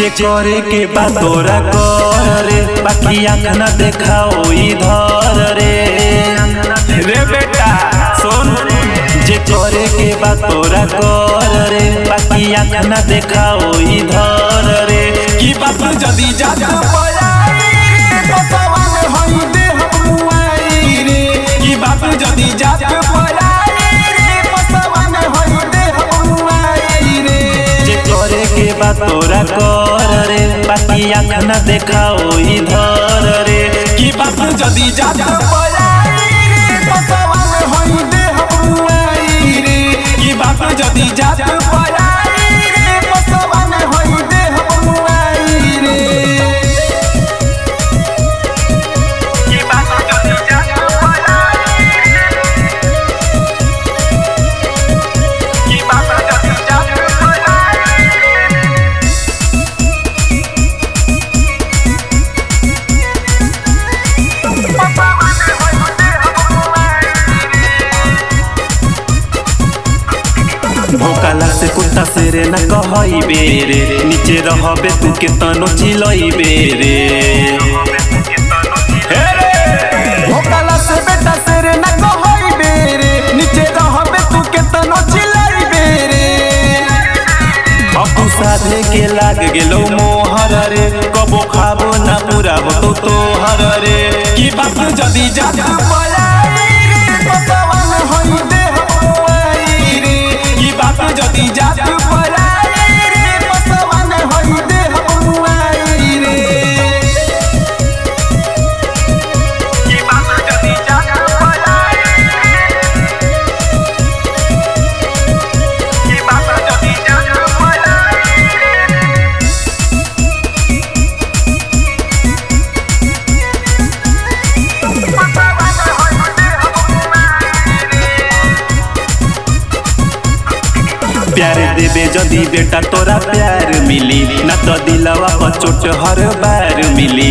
जे करे के बा तोरा कर रे, बाकी आँख न देखाओ इधर रे। रे बेटा सुन, जे करे के बा तोरा कर रे, बाकी आँख न देखाओ इधर रे। की बात जदी जात पयाई रे, पसवान होई दे हम मुआई रे। की बात जदी जात पयाई रे, पसवान होई दे हम मुआई रे। जे करे के बा तोरा कर रे, बाकी आँख न देखाओ इधर रे। की बात जदी जात पयाई रे, पसवान होई दे हम मुआई रे। की बात जदी जात पयाई रे, पसवान होई दे हम मुआई रे। की बात जदी जात पयाई रे, की बात जदी जात पयाई भोकाला से कुत्ता सेरे न कहई बेरे, नीचे रहबे तू के तनो चिलई बेरे। भोकाला से बेटा सेरे न कहई बेरे, नीचे रहबे तू के तनो चिलई बेरे। अपू साधे के लाग गेलो मोहर रे, कबो खाबो ना पूरा हो तोहर रे। की बात जदी जात पयाई रे, पसवान होई दे हम मुआई रे। की बात जदी जात पयाई रे, पसवान होई दे हम मुआई रे। की बात जदी जात पयाई रे, की बात जदी जात पयाई रे। प्यार देबे जदी बेटा तोरा प्यार मिली, न तो दिलवा पर चोट हर बार मिली।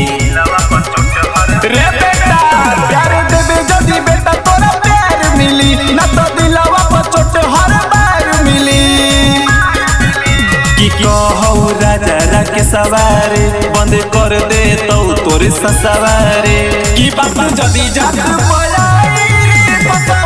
रे बेटा प्यार देबे जदी बेटा तोरा प्यार मिली, न तो दिलवा पर चोट हर बार मिली। की कहू राजा के सवारे, बंद कर दे तो तोरे सवारे। की बात जदी जात पयाई रे,